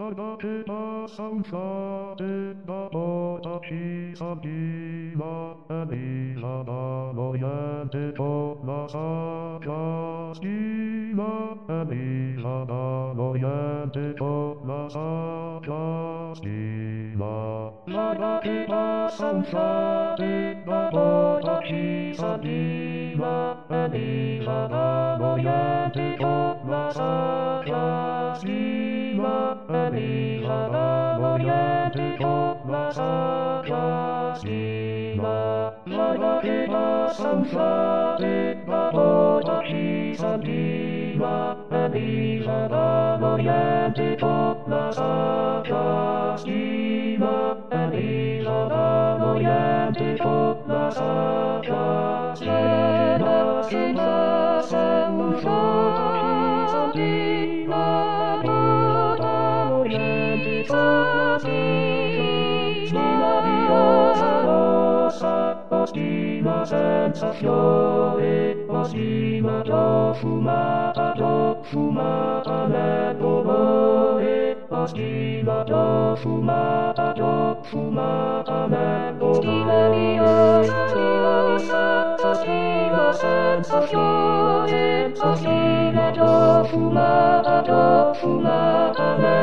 Zadakita samsady Dabota Pisagila Elizada Lojenty to Lasaja Skila Elizada Lojenty to Lasaja Skila Zadakita samsady Dabota Pisagila Elizada Lojenty to Lasaja Skila Elizada Lojenty to Lasaja Skila Zadakita samsady Dabota Pisagila Elizada Lojenty to Lasaja Skila Elizada Lojenty to Lasaja Skila Ostima sensazione, ostima fumata nel dolore, ostima fumata nel dolore. Ostima sensazione, ostima fumata nel